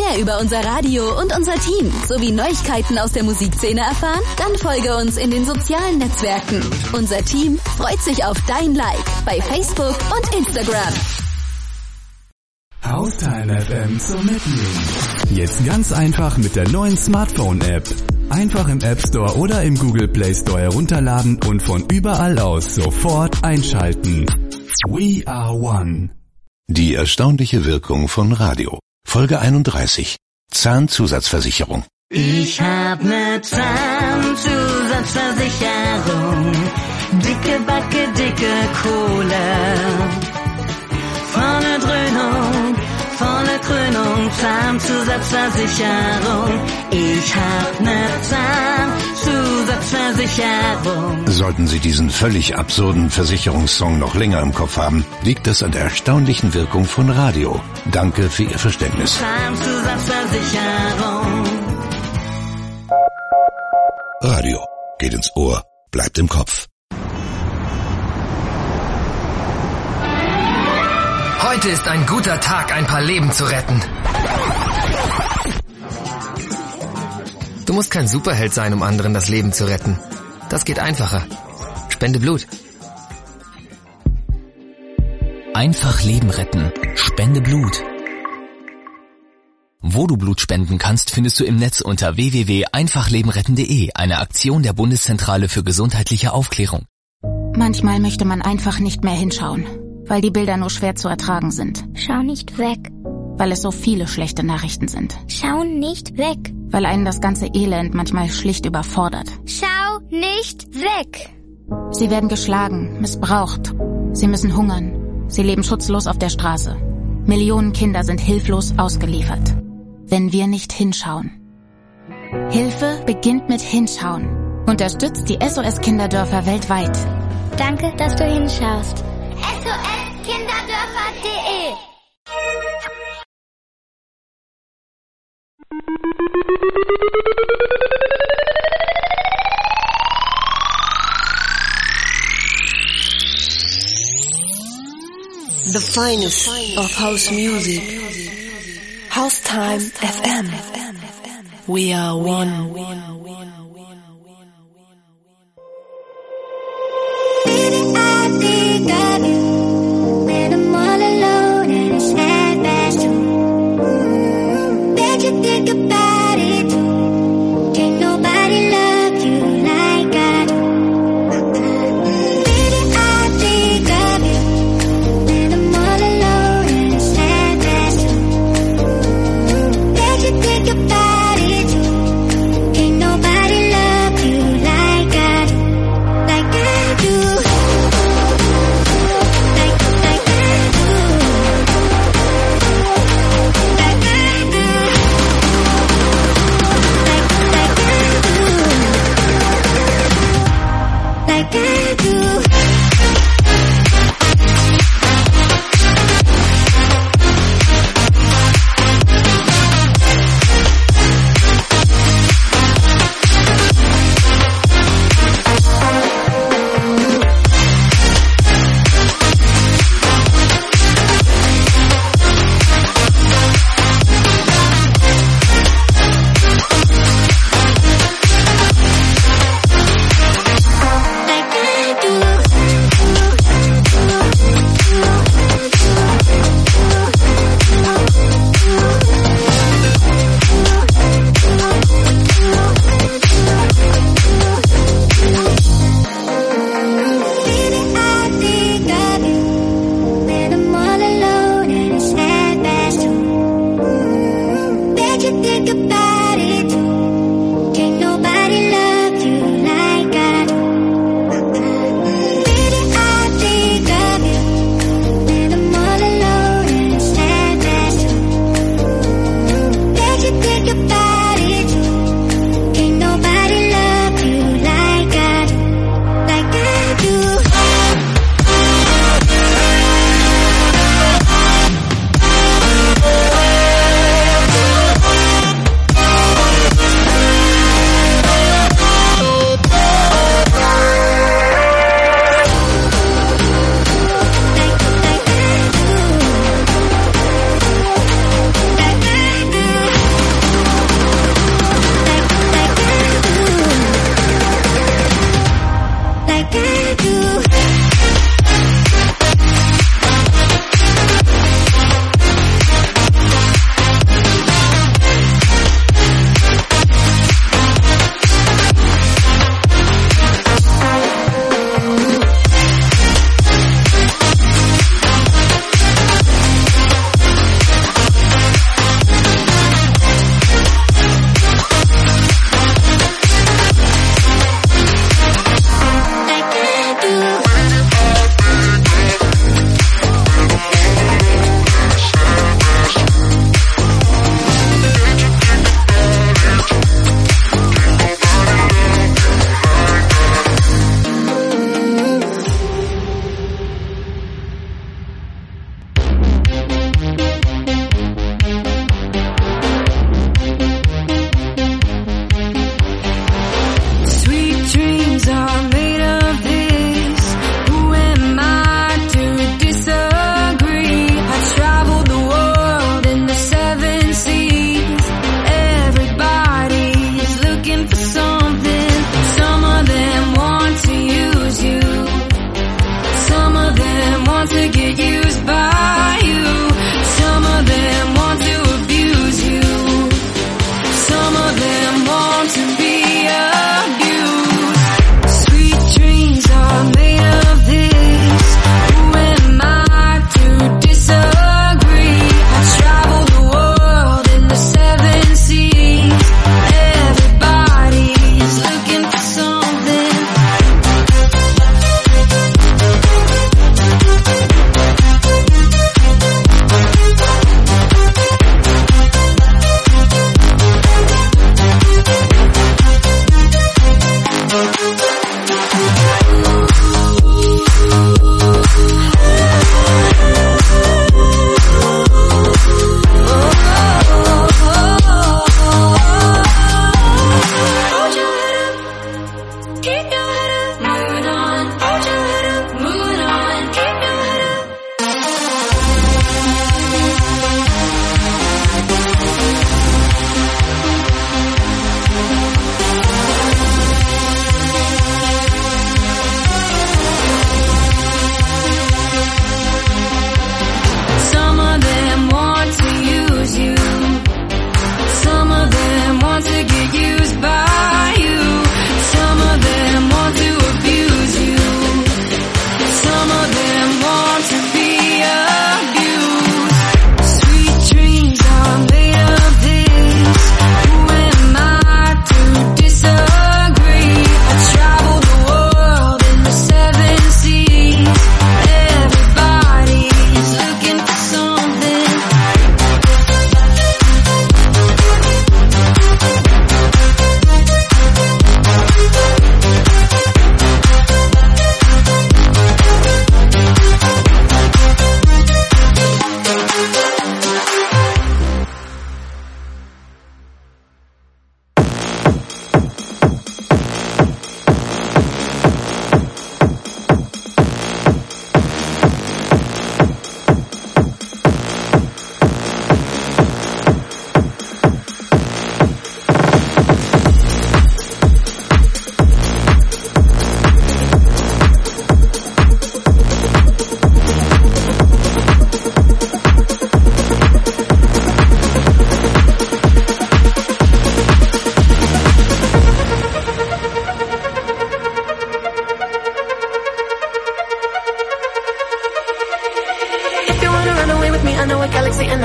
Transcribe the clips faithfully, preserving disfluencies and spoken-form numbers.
mehr über unser Radio und unser Team sowie Neuigkeiten aus der Musikszene erfahren? Dann folge uns in den sozialen Netzwerken. Unser Team freut sich auf dein Like bei Facebook und Instagram. Haustime F M zum Mitnehmen. Jetzt ganz einfach mit der neuen Smartphone-App. Einfach im App Store oder im Google Play Store herunterladen und von überall aus sofort einschalten. We are one. Die erstaunliche Wirkung von Radio. Folge einunddreißig. Zahnzusatzversicherung. Ich hab ne Zahnzusatzversicherung. Dicke Backe, dicke Kohle. Volle Dröhnung, volle Krönung, Zahnzusatzversicherung. Ich hab ne Zahnzusatzversicherung. Sollten Sie diesen völlig absurden Versicherungssong noch länger im Kopf haben, liegt das an der erstaunlichen Wirkung von Radio. Danke für Ihr Verständnis. Zahnzusatzversicherung. Radio geht ins Ohr, bleibt im Kopf. Heute ist ein guter Tag, ein paar Leben zu retten. Du musst kein Superheld sein, um anderen das Leben zu retten. Das geht einfacher. Spende Blut. Einfach Leben retten. Spende Blut. Wo du Blut spenden kannst, findest du im Netz unter w w w punkt einfach leben retten punkt de, eine Aktion der Bundeszentrale für gesundheitliche Aufklärung. Manchmal möchte man einfach nicht mehr hinschauen, weil die Bilder nur schwer zu ertragen sind. Schau nicht weg. Weil es so viele schlechte Nachrichten sind. Schau nicht weg. Weil einen das ganze Elend manchmal schlicht überfordert. Schau nicht weg. Sie werden geschlagen, missbraucht. Sie müssen hungern. Sie leben schutzlos auf der Straße. Millionen Kinder sind hilflos ausgeliefert. Wenn wir nicht hinschauen. Hilfe beginnt mit Hinschauen. Unterstützt die S O S-Kinderdörfer weltweit. Danke, dass du hinschaust. S O S Kinderdörfer punkt de The finest of house music. Haustime F M. We are one. Baby, I think of you when I'm all alone and it's half past two. Bet you think about it too. Can't nobody love you like I do. Baby, I think of you when I'm all alone and it's half past two. Bet you think about it too. Can't nobody love you like I do. Like I do. Like I do. Like I do.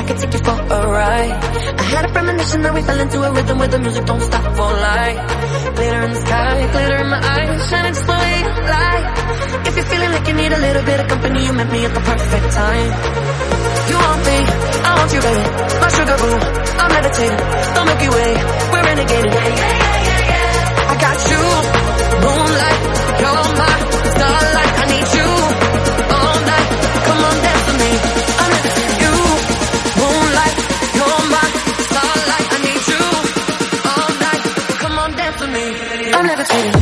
could take you for a ride. I had a premonition that we fell into a rhythm where the music don't stop for life. Glitter in the sky, glitter in my eyes, shining just the way you like. If you're feeling like you need a little bit of company, you met me at the perfect time. You want me, I want you, baby. My sugar boo, I'm levitating. Don't make you wait, we're renegading. Yeah, yeah, yeah, yeah, yeah. I got you, moonlight, you're my starlight. I need you all night. Come on, dance with me. I'm levitating. You, moonlight, you're my starlight. I need you all night. Come on, dance with me. I'm levitating.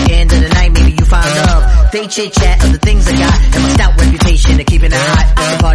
Chit chat of the things I got and my stout reputation of keeping it hot. The party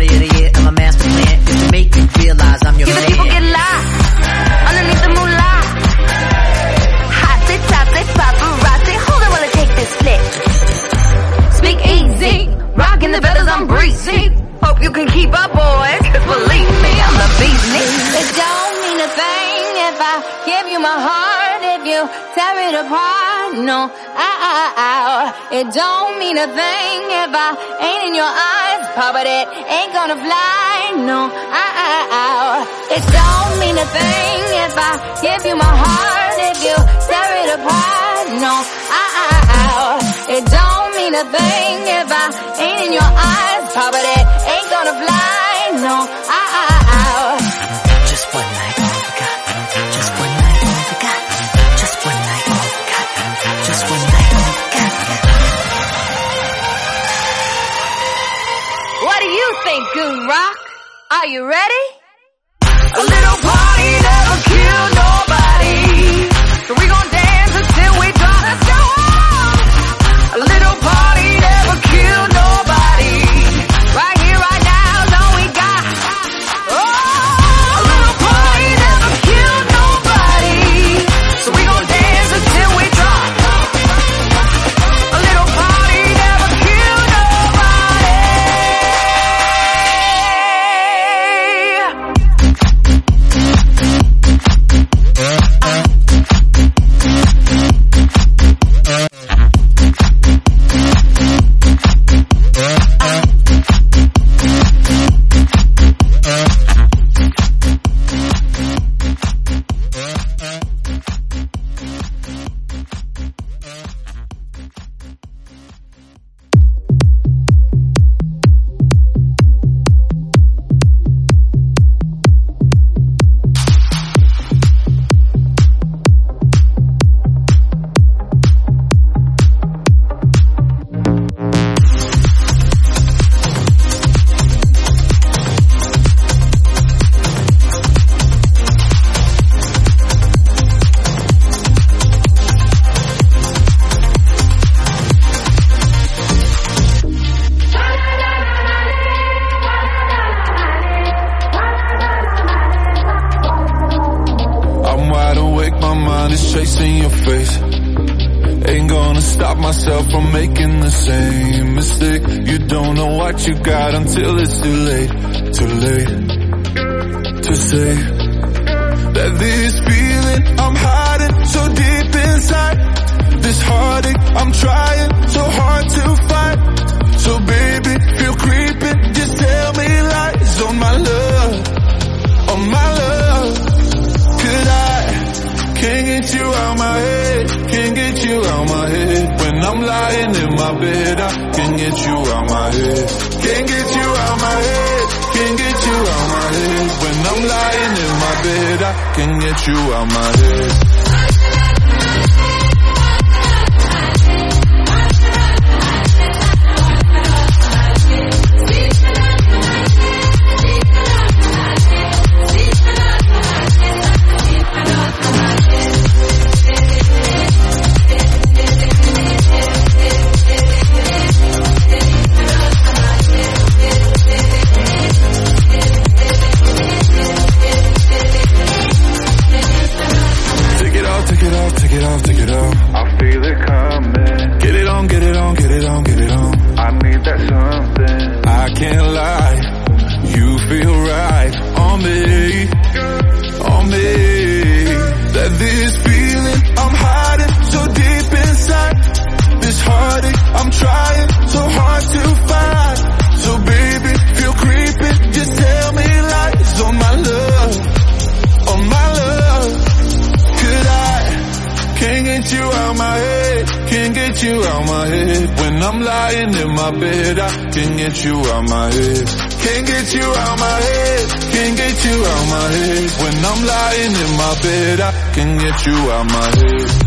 give you my heart if you tear it apart. No, I, I, I, it don't mean a thing if I ain't in your eyes, Papa, that ain't gonna fly. No, I, I, I, it don't mean a thing if I give you my heart if you tear it apart. No, I, I, I, it don't mean a thing if I ain't in your eyes, Papa, that ain't gonna fly. No, I, I, I, just one night, all we got. Just one night, all we got. Just one night, all we got. Just one night, all we got. what do you think, Goon Rock? Are you ready? A little party never killed nobody, so we gon' dance until we drop. Let's go on. A little party never killed nobody. Right here, right now is all we got. Oh, a little party never killed nobody, so we gon' dance until we drop. A little party never killed nobody. chasing your face. Ain't gonna stop myself from making the same mistake. You don't know what you got until it's too late, too late to say that this feeling I'm hiding so deep inside, this heartache I'm trying so hard to fight. So baby, feel creeping, just tell me lies on my love, on my love. Could I, can't get you out my head, can't get you out my head. When I'm lying in my bed, I can't get you out my head. Can't get you out my head, can't get you out my head. When I'm lying in my bed, I can't get you out my head. Can't get you out my head, can't get you out my head, can't get you out my head. When I'm lying in my bed, I can't get you out my head.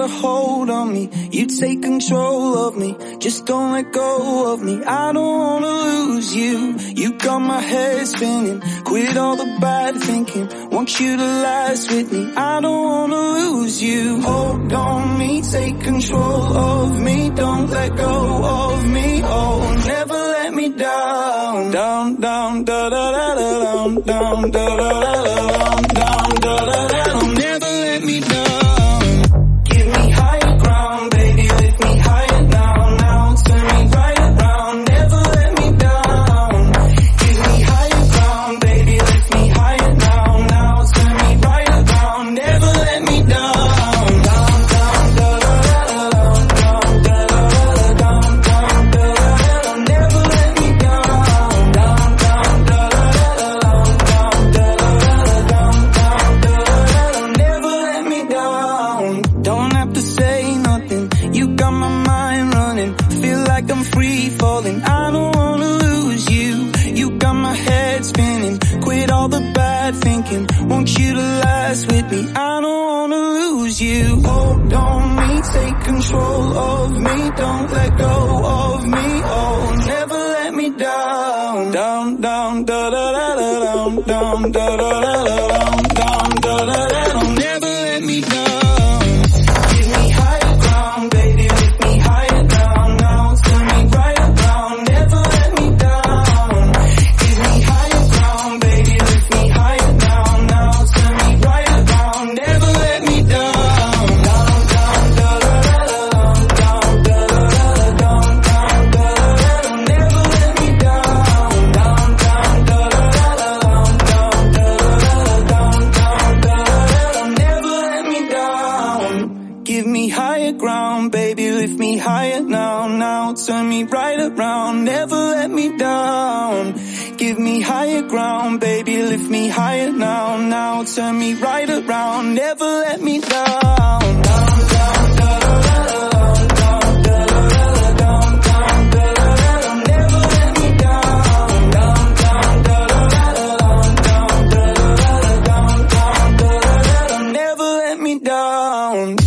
a hold on me, you take control of me, just don't let go of me. I don't wanna lose you, you got my head spinning, quit all the bad thinking, want you to last with me. I don't wanna lose you, hold on me, take control of me, don't let go of me, oh, never let me down. Down, down, da da da da, down, down, da da da da, down, down, da da da, don't never let me down. Give me higher ground, baby, lift me higher now, now, turn me right around, never let me down. Give me higher ground, baby, lift me higher now, now, turn me right around, never let me down. Down, down, da da da da, down, da da da da, down, down, da da da, never let me down. Down, down, da da da da, down, da da da da, down, down, da da da, never let me down. Don't have to say nothing, you got my mind running, feel like I'm free falling. I don't wanna lose you, you got my head spinning, quit all the bad thinking, want you to last with me. I don't wanna lose you, hold on me, take control of me, don't let go of me, oh, never let me down. Down, down, da da da da, down, down, da da da da, down, down, da da da, don't never let me down. Give me higher ground, baby, lift me higher now, now, turn me right around, never let me down. Give me higher ground, baby, lift me higher now, now, turn me right around, never let me down. Down, down, da da da da, down, da da da da, down, down, da da da, never let me down. Down, down, da da da da, down, da da da da, down, down, da da da, never let me down. Give me higher ground, baby, lift me higher now, now, turn me right around, never let me down. Give me higher ground, baby, lift me higher now, now, turn me right around, never let me down. Down, down, da da da da, down, da da da da, down, down, da da da, never let me down. Down, down, da da da da, down, da da da da, down, down, da da da, never let me down.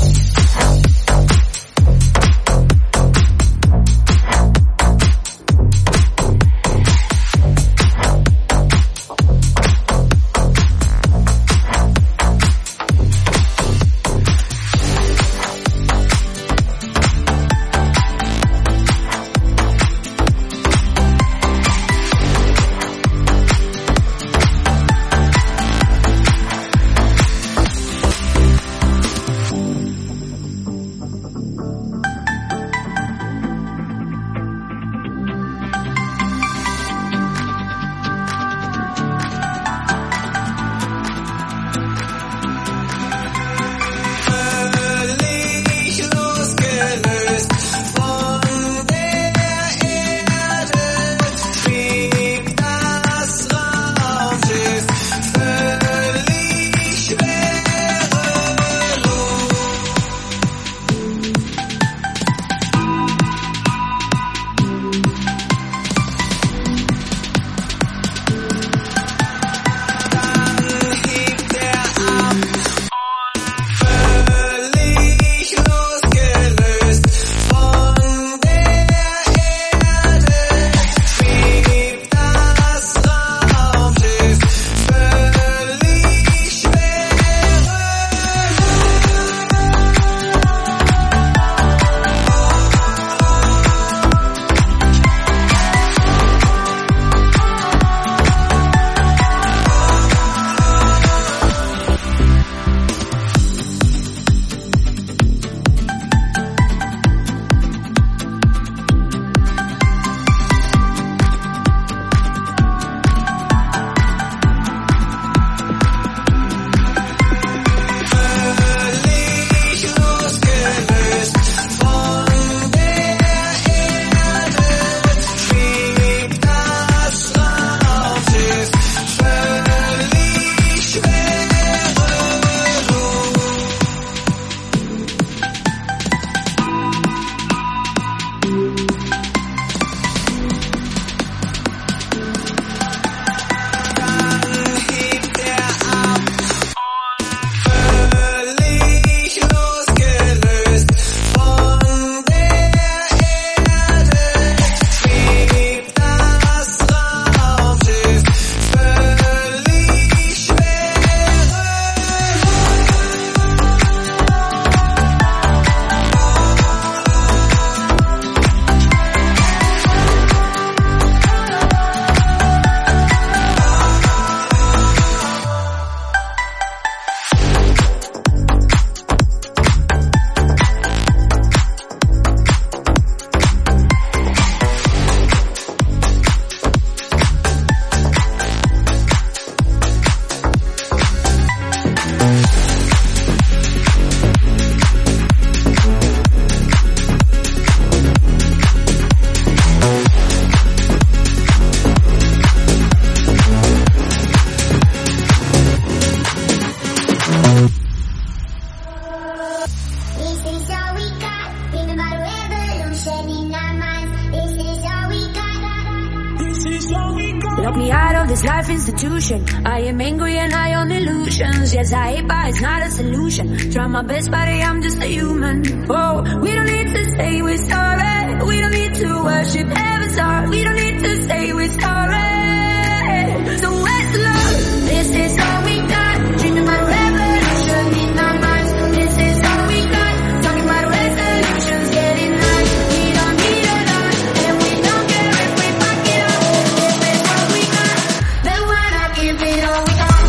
Lock me out of this life institution. I am angry and high on illusions. Yes, I hate, but it's not a solution. Try my best, buddy, I'm just a human. Oh, we don't need to say we're sorry. We don't need to worship heaven's heart. We don't need to say we're sorry. So where's the love? This is all we got. Dreaming about revolution in our minds. This is all we got. Talking about resolutions, getting high. We don't need a lot, and we don't care if we fuck it up. If it's what we got, then why not give it all we got?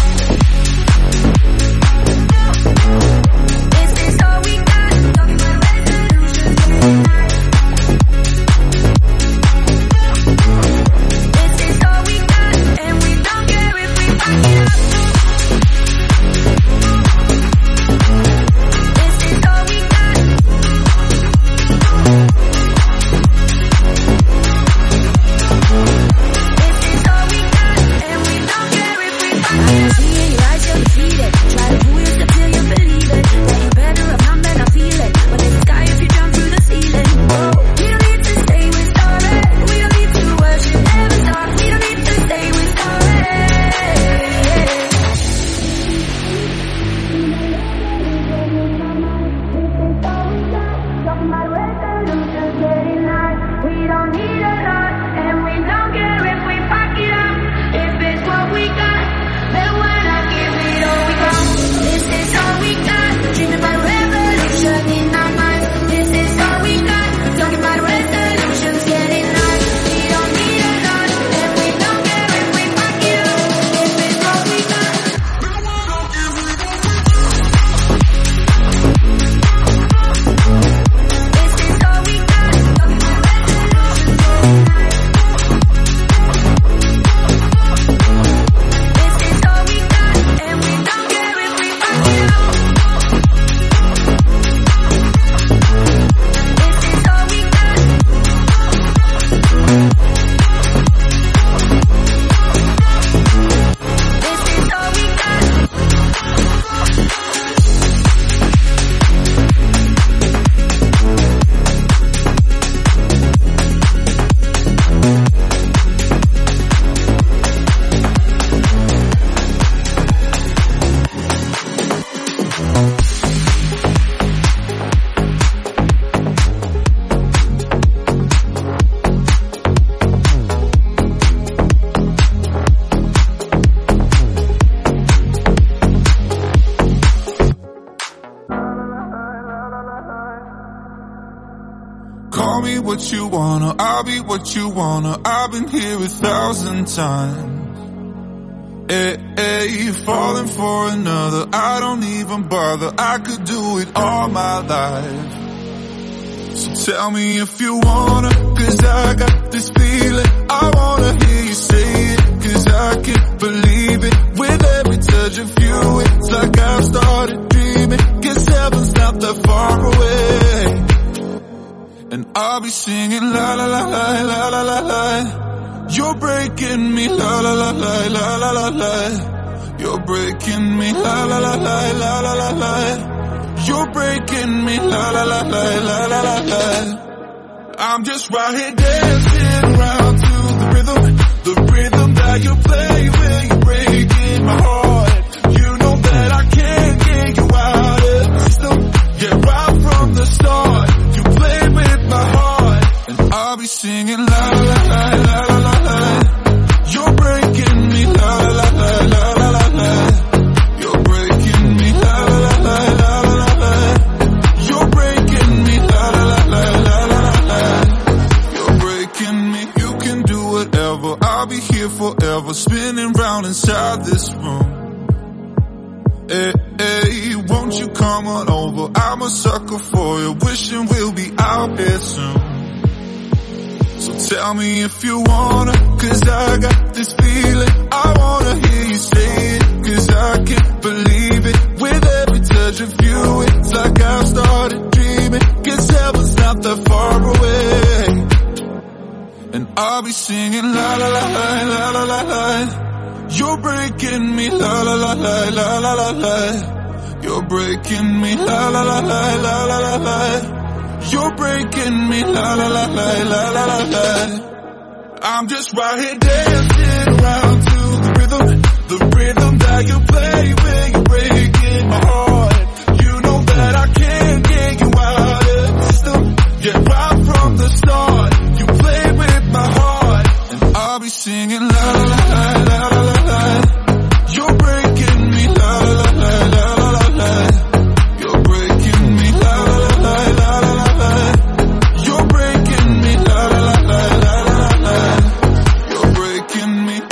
This is all we got. Talking about resolutions, getting high. This is all we got, and we don't care if we fuck it up. This is all we got. This is all we got, and we don't care if we fuck it up. I can see in your eyes you're defeated. Try to fool yourself till you believe it. That you better up, I'm better, I feel it. But there's a sky if you jump through the ceiling. Oh, we don't need to say we're sorry. We don't need to worship heaven's heart. We don't need to say we're sorry. Talking about resolutions, getting high. We don't need a lot, and we don't care if we fuck it up. If it's what we got, then why not give it all we got? This is all we got. Dreaming about revolution in our minds. This is all we got. Talking about resolutions, getting high. We don't need a lot, and we don't care if we fuck it up. If it's what we got, then why not give it all we got? This is all we got. Talking about resolutions, getting high. This is all we got, and we don't care if we fuck it up. This is all we got. This is all we got. Call me what you wanna, I'll be what you wanna. I've been here a thousand times. Hey, hey, falling for another, I don't even bother. I could do it all my life. So tell me if you wanna, cause I got this feeling. I wanna hear you say it, cause I can't believe it. With every touch of you, it's like I've started dreaming. Cause heaven's not that far away. And I'll be singing la la la la la la la la. You're breaking me la la la la la la la la. You're breaking me la la la la la la la la. You're breaking me la la la la la la la la. I'm just right here dancing around to the rhythm, the rhythm that you play when you're breaking my heart. You know that I can't get you out of the system. Yeah, right from the start. Play with my heart, and I'll be singing la la la la la la la. You're breaking me la la la la la la la. You're breaking me la la la la la la la. You're breaking me la la la la la la la. You're breaking me. You can do whatever. I'll be here forever, spinning round inside this room. Hey, hey, won't you come on over? I'm a sucker for you, wishing we'll be out here soon. So tell me if you wanna, cause I got this feeling. I wanna hear you say it, cause I can't believe it. With every touch of you, it's like I've started dreaming. Cause heaven's not that far away. And I'll be singing la la la la la la la la. You're breaking me la la la la la la la la. You're breaking me la la la la la la la la. You're breaking me la la la la la la la la. I'm just right here dancing around to the rhythm, the rhythm that you play when you're breaking my heart. You know that I can't get you out of the system. Yeah, right from the start, you play with my heart, and I'll be singing la la la la la la la. You're breaking me la la la la la la la. You're breaking me la la la la la la la. You're breaking me la la la la la la la. You're breaking me.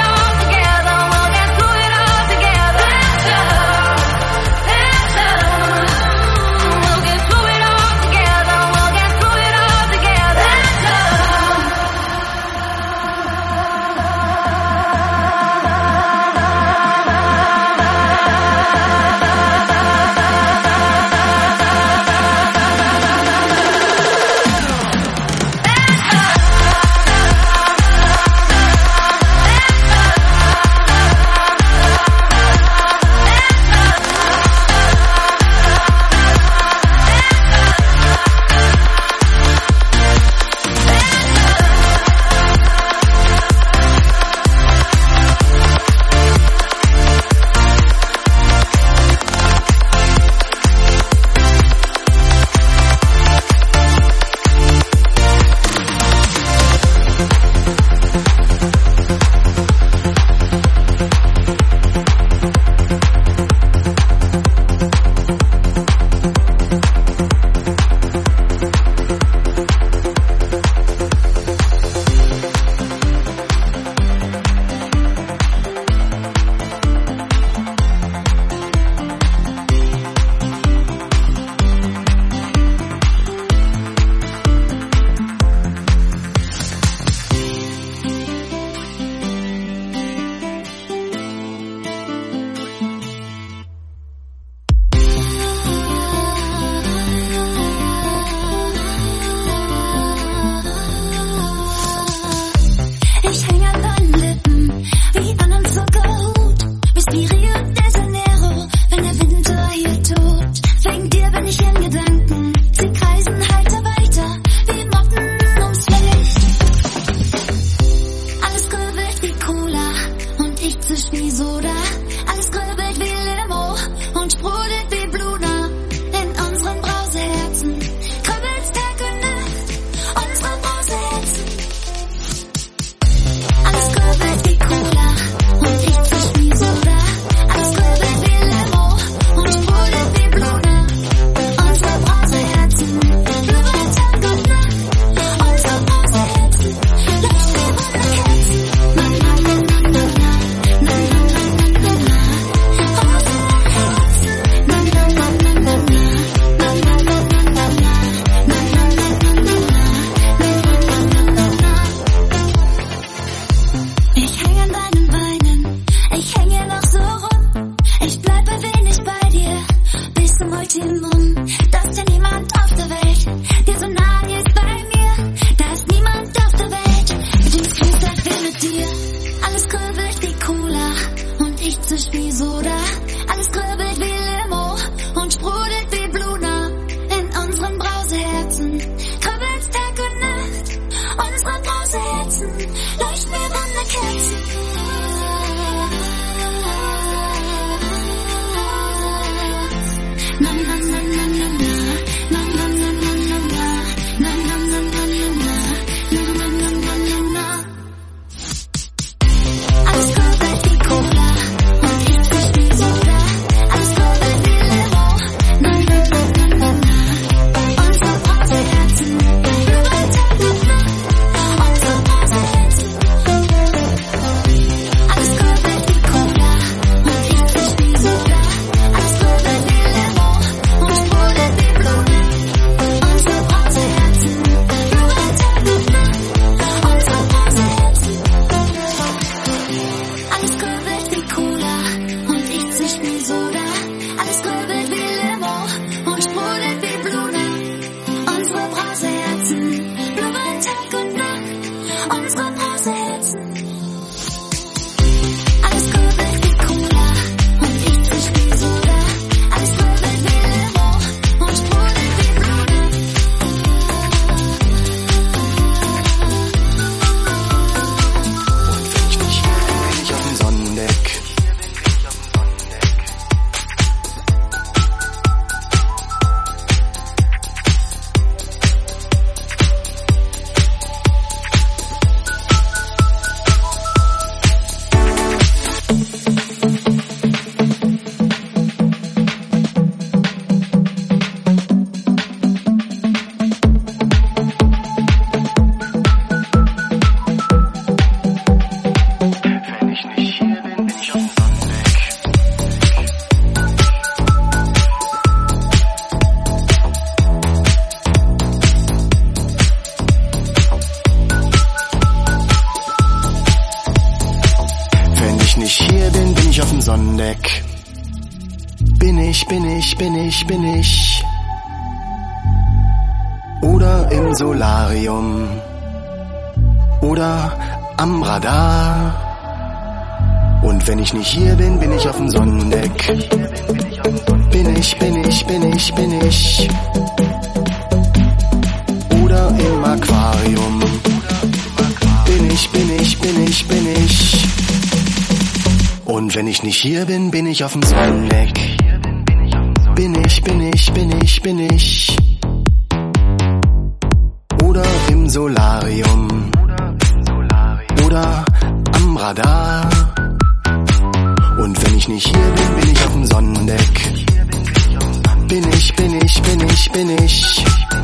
Together ich, bin ich, bin ich, bin ich. Oder im Solarium. Oder am Radar. Und wenn ich nicht hier bin, bin ich auf dem Sonnendeck. Bin ich, bin ich, bin ich, bin ich. Oder im Aquarium. Bin ich, bin ich, bin ich, bin ich. Und wenn ich nicht hier bin, bin ich auf dem Sonnendeck. Bin ich, bin ich, bin ich, bin ich. Oder im Solarium. Oder am Radar. Und wenn ich nicht hier bin, bin ich auf dem Sonnendeck. Bin ich, bin ich, bin ich, bin ich.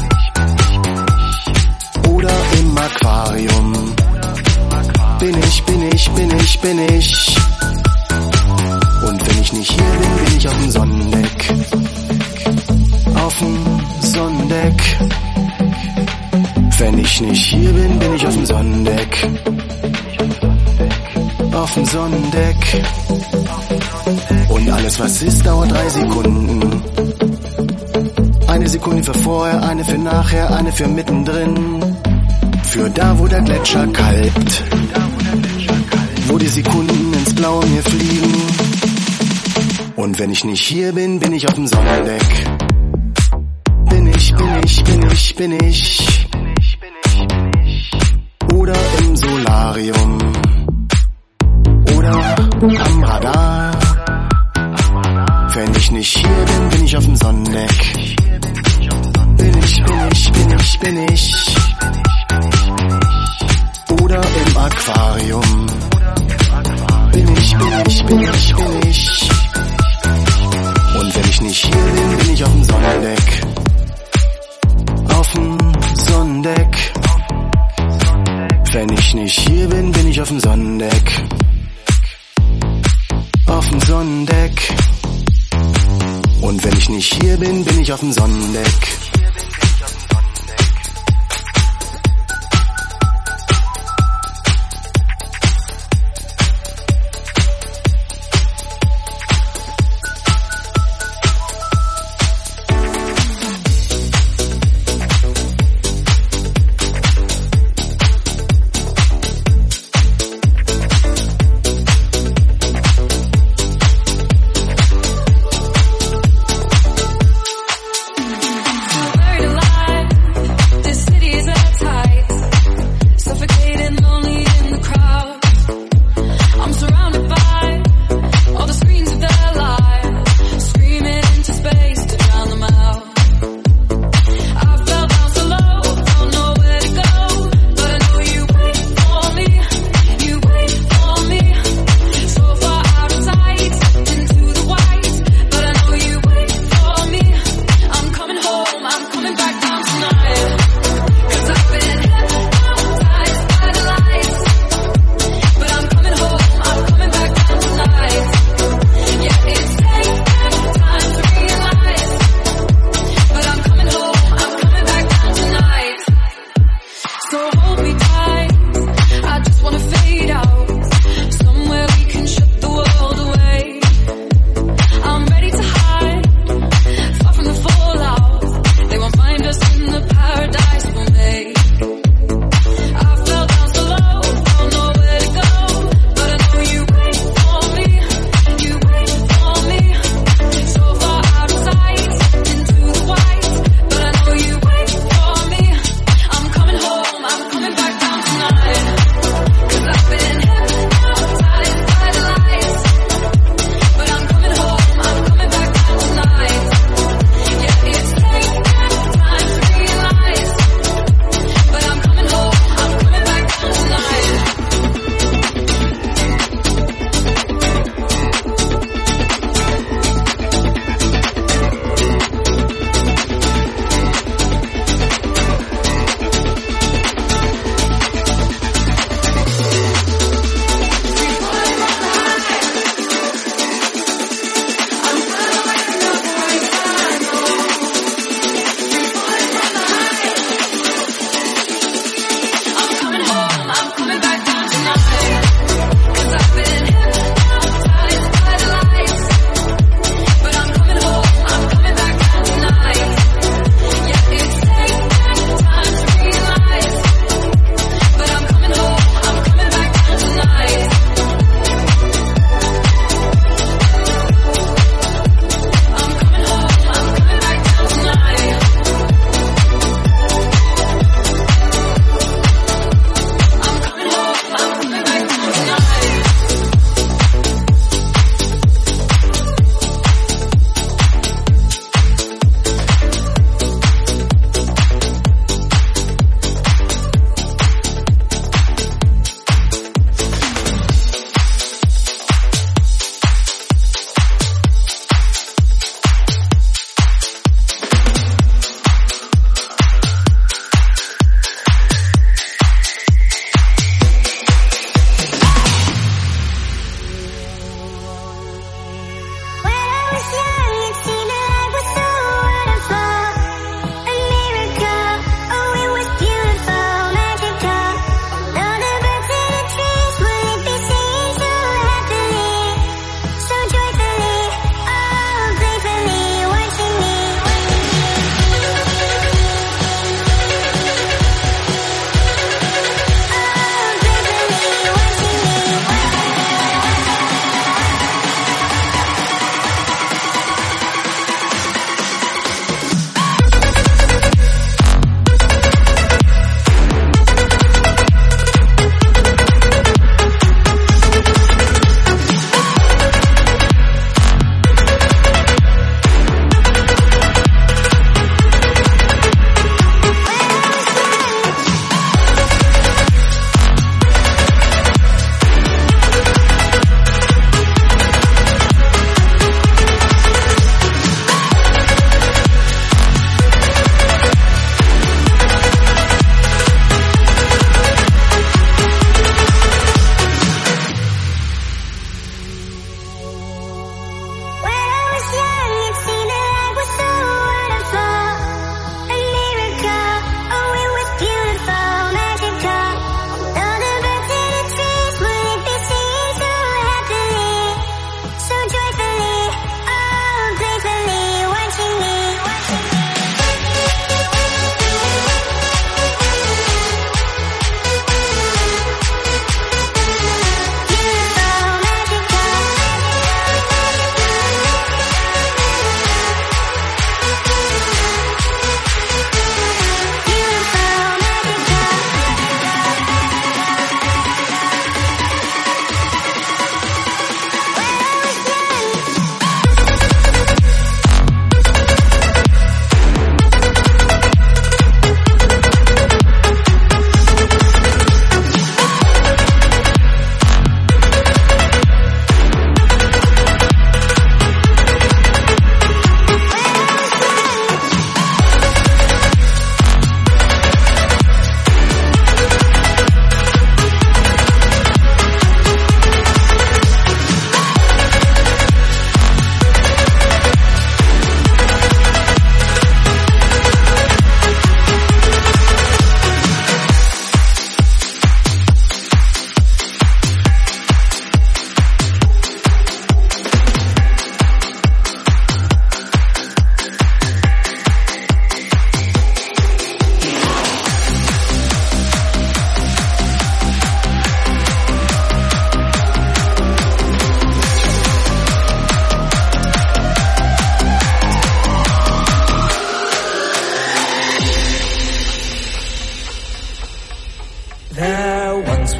Oder im Aquarium. Bin ich, bin ich, bin ich, bin ich. Und wenn ich nicht hier bin, bin ich auf dem Sonnendeck. Auf dem Sonnendeck. Wenn ich nicht hier bin, bin ich auf dem Sonnendeck. Auf dem Sonnendeck. Und alles was ist, dauert drei Sekunden. Eine Sekunde für vorher, eine für nachher, eine für mittendrin. Für da, wo der Gletscher kalbt. Wo die Sekunden ins Blaue mir fliegen. Und wenn ich nicht hier bin, bin ich auf dem Sonnendeck. Bin ich, bin ich, bin ich, bin ich. Oder im Solarium. Oder am Radar. Wenn ich nicht hier bin, bin ich auf dem Sonnendeck. Bin ich, bin ich, bin ich, bin ich. Oder im Aquarium. Bin ich, bin ich, bin ich, bin ich. Und wenn ich nicht hier bin, bin ich auf dem Sonnendeck. Auf dem Sonnendeck. Wenn ich nicht hier bin, bin ich auf dem Sonnendeck. Auf dem Sonnendeck. Und wenn ich nicht hier bin, bin ich auf dem Sonnendeck.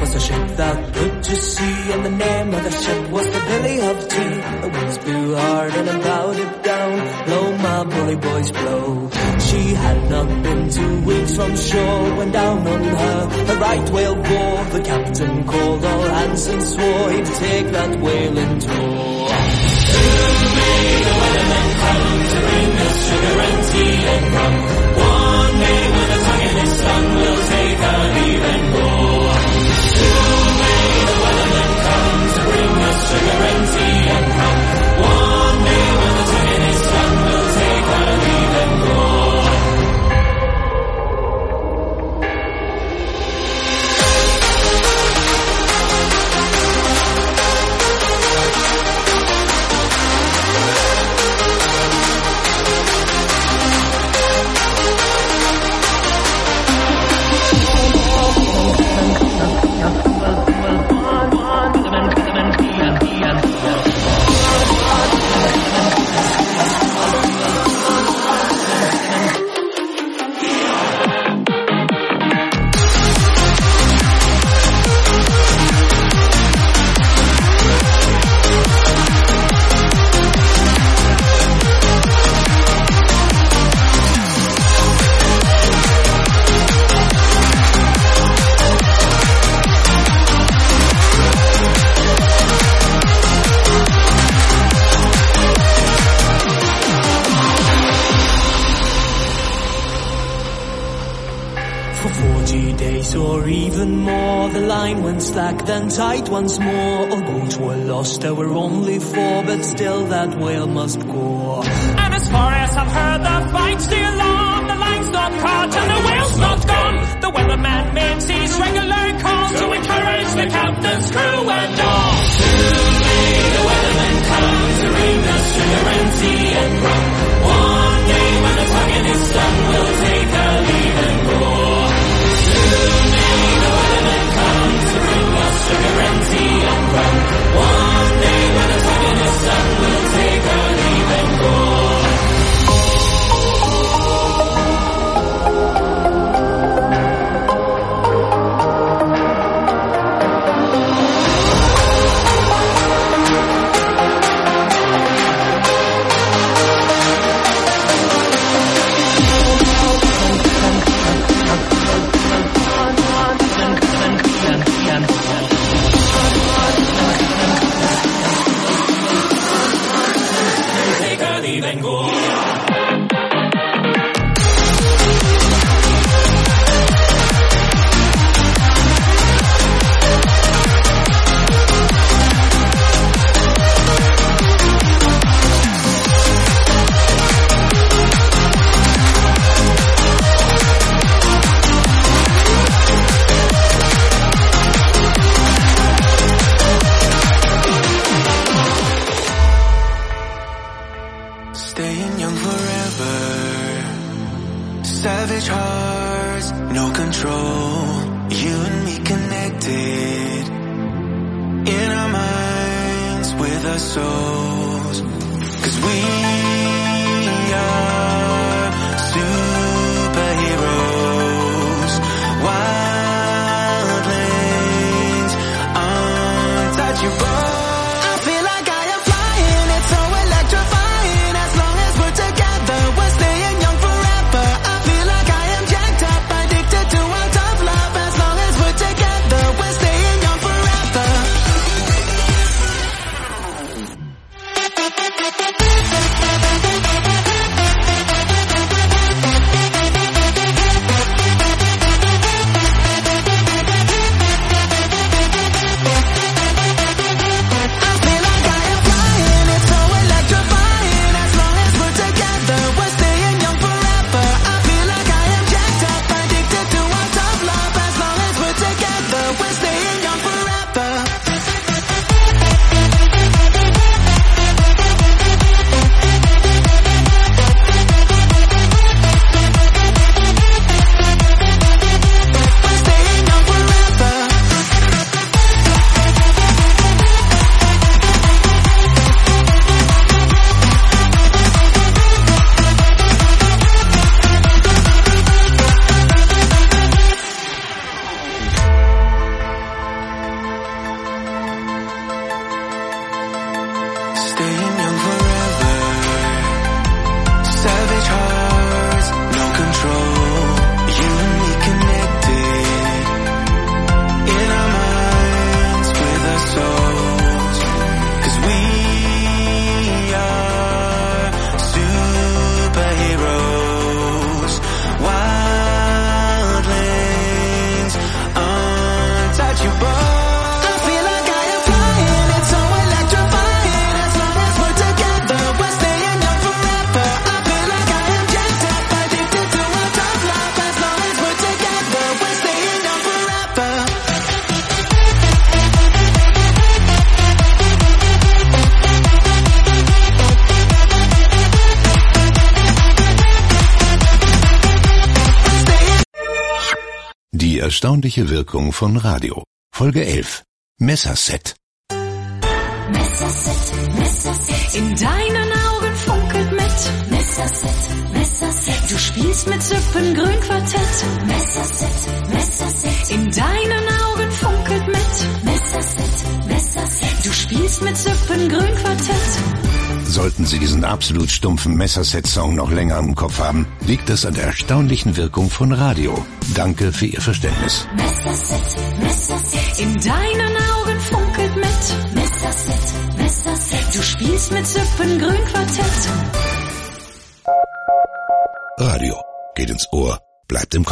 was the ship that put to sea, and the name of the ship was the Billy of Tea. The winds blew hard and it bowed it down. Blow, my bully boys, blow. She had not been two weeks from shore when down on her the right whale bore. The captain called all hands and swore he'd take that whale in tow. Soon may the weathermen come to bring us sugar and tea and rum. One day when the tongue in his tongue will take our leave and go. Soon may the weathermen come to bring us sugar and tea and rum. One day when the tongue in his tongue will take our leave and go. Slack then tight once more. All boats were lost, there were only four, but still that whale must go. And as far as I've heard, the fight's still on. The line's not caught and the whale's not gone. The weatherman makes his regular calls to encourage the captain's crew and all. Soon may the weatherman come to bring us sugar and tea and rum. One day when the tongue in his tongue will take our leave and go. Soon may the weatherman come to bring us sugar and tea and rum. One day when the tongue in his tongue will take our leave and go. We'll be right back. erstaunliche Wirkung von Radio. Folge elf. Messerset. Messerset, Messerset. In deinen Augen funkelt mit. Messerset, Messerset. Du spielst mit Zippengrün-Quartett. Messerset, Messerset. In deinen Augen funkelt mit. Messerset, Messerset. Du spielst mit Zippengrün-Quartett. Sollten Sie diesen absolut stumpfen Messerset-Song noch länger im Kopf haben, liegt das an der erstaunlichen Wirkung von Radio. Danke für Ihr Verständnis. Messerset, Messerset. In deinen Augen funkelt mit. Messerset, Messerset. Du spielst mit Zippengrün-Quartett. Radio geht ins Ohr, bleibt im Kopf.